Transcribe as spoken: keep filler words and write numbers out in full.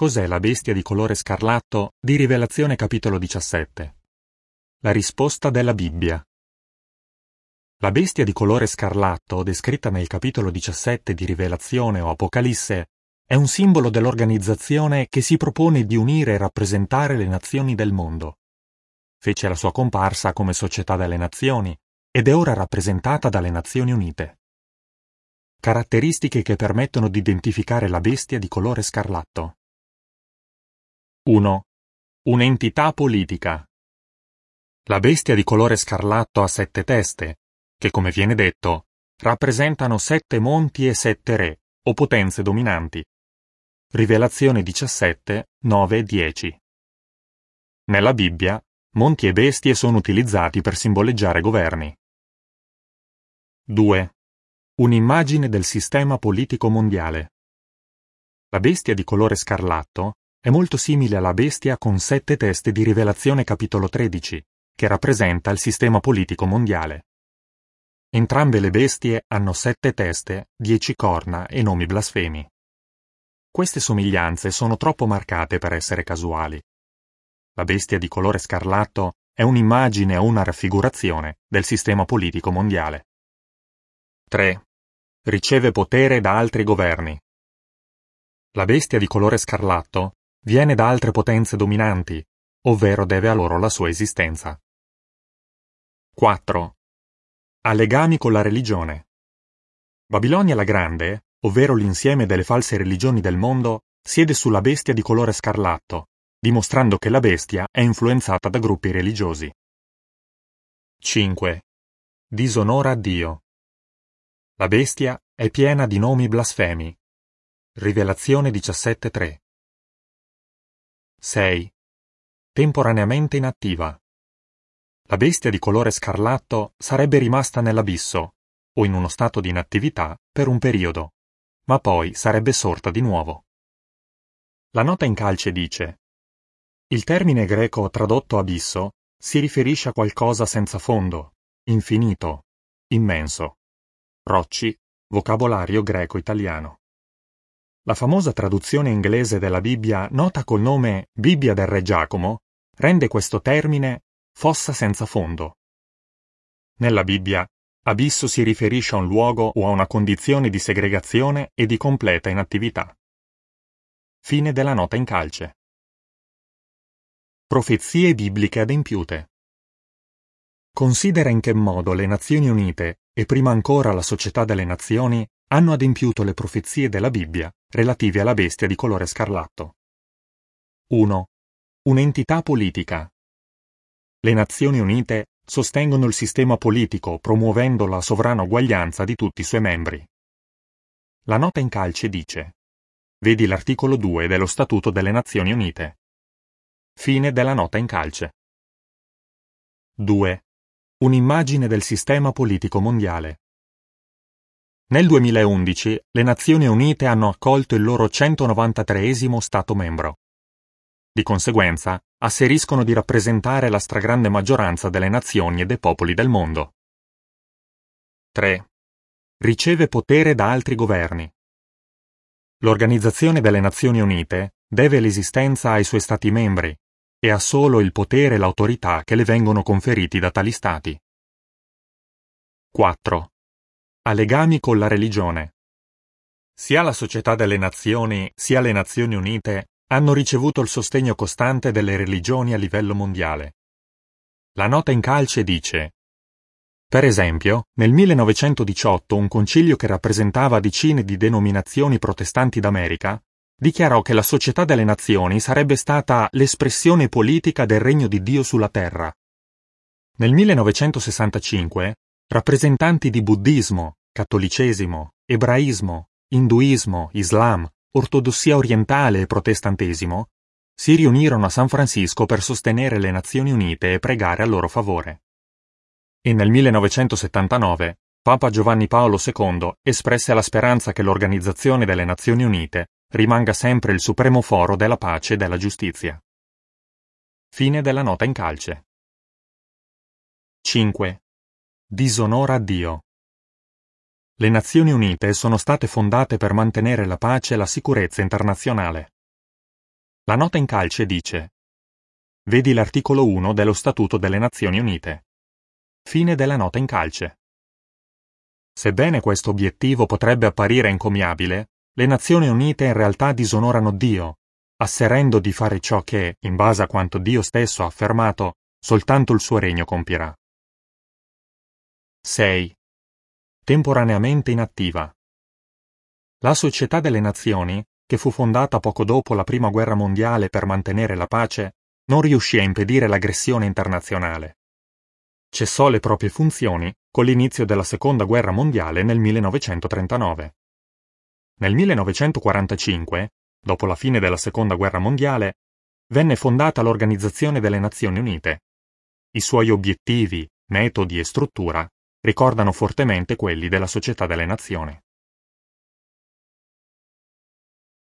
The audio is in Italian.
Cos'è la bestia di colore scarlatto di Rivelazione capitolo diciassette? La risposta della Bibbia. La bestia di colore scarlatto, descritta nel capitolo diciassette di Rivelazione o Apocalisse, è un simbolo dell'organizzazione che si propone di unire e rappresentare le nazioni del mondo. Fece la sua comparsa come Società delle Nazioni ed è ora rappresentata dalle Nazioni Unite. Caratteristiche che permettono di identificare la bestia di colore scarlatto. uno. Un'entità politica. La bestia di colore scarlatto ha sette teste, che come viene detto, rappresentano sette monti e sette re, o potenze dominanti. Rivelazione diciassette, nove e dieci. Nella Bibbia, monti e bestie sono utilizzati per simboleggiare governi. due. Un'immagine del sistema politico mondiale. La bestia di colore scarlatto è molto simile alla bestia con sette teste di Rivelazione capitolo tredici, che rappresenta il sistema politico mondiale. Entrambe le bestie hanno sette teste, dieci corna e nomi blasfemi. Queste somiglianze sono troppo marcate per essere casuali. La bestia di colore scarlatto è un'immagine o una raffigurazione del sistema politico mondiale. tre. Riceve potere da altri governi. La bestia di colore scarlatto viene da altre potenze dominanti, ovvero deve a loro la sua esistenza. quattro. Ha legami con la religione. Babilonia la Grande, ovvero l'insieme delle false religioni del mondo, siede sulla bestia di colore scarlatto, dimostrando che la bestia è influenzata da gruppi religiosi. cinque. Disonora Dio. La bestia è piena di nomi blasfemi. Rivelazione diciassette tre. sei. Temporaneamente inattiva. La bestia di colore scarlatto sarebbe rimasta nell'abisso, o in uno stato di inattività, per un periodo, ma poi sarebbe sorta di nuovo. La nota in calce dice: il termine greco tradotto abisso si riferisce a qualcosa senza fondo, infinito, immenso. Rocci, vocabolario greco-italiano. La famosa traduzione inglese della Bibbia, nota col nome Bibbia del Re Giacomo, rende questo termine fossa senza fondo. Nella Bibbia, abisso si riferisce a un luogo o a una condizione di segregazione e di completa inattività. Fine della nota in calce. Profezie bibliche adempiute. Considera in che modo le Nazioni Unite, e prima ancora la Società delle Nazioni, hanno adempiuto le profezie della Bibbia relative alla bestia di colore scarlatto. uno. Un'entità politica. Le Nazioni Unite sostengono il sistema politico promuovendo la sovrana uguaglianza di tutti i suoi membri. La nota in calce dice: vedi l'articolo due dello Statuto delle Nazioni Unite. Fine della nota in calce. due. Un'immagine del sistema politico mondiale. Nel duemilaundici le Nazioni Unite hanno accolto il loro centonovantatreesimo Stato membro. Di conseguenza, asseriscono di rappresentare la stragrande maggioranza delle nazioni e dei popoli del mondo. tre. Riceve potere da altri governi. L'Organizzazione delle Nazioni Unite deve l'esistenza ai suoi Stati membri e ha solo il potere e l'autorità che le vengono conferiti da tali Stati. quattro. Ha legami con la religione. Sia la Società delle Nazioni sia le Nazioni Unite hanno ricevuto il sostegno costante delle religioni a livello mondiale. La nota in calce dice: per esempio, nel millenovecentodiciotto un concilio che rappresentava decine di denominazioni protestanti d'America dichiarò che la Società delle Nazioni sarebbe stata l'espressione politica del regno di Dio sulla terra. Nel millenovecentosessantacinque, rappresentanti di buddismo, cattolicesimo, ebraismo, induismo, islam, ortodossia orientale e protestantesimo si riunirono a San Francisco per sostenere le Nazioni Unite e pregare a loro favore. E nel millenovecentosettantanove Papa Giovanni Paolo secondo espresse la speranza che l'Organizzazione delle Nazioni Unite rimanga sempre il supremo foro della pace e della giustizia. Fine della nota in calce. cinque. Disonora Dio. Le Nazioni Unite sono state fondate per mantenere la pace e la sicurezza internazionale. La nota in calce dice: vedi l'articolo uno dello Statuto delle Nazioni Unite. Fine della nota in calce. Sebbene questo obiettivo potrebbe apparire encomiabile, le Nazioni Unite in realtà disonorano Dio, asserendo di fare ciò che, in base a quanto Dio stesso ha affermato, soltanto il suo regno compierà. sei. Temporaneamente inattiva. La Società delle Nazioni, che fu fondata poco dopo la Prima Guerra Mondiale per mantenere la pace, non riuscì a impedire l'aggressione internazionale. Cessò le proprie funzioni con l'inizio della Seconda Guerra Mondiale nel millenovecentotrentanove. Nel millenovecentoquarantacinque, dopo la fine della Seconda Guerra Mondiale, venne fondata l'Organizzazione delle Nazioni Unite. I suoi obiettivi, metodi e struttura ricordano fortemente quelli della Società delle Nazioni.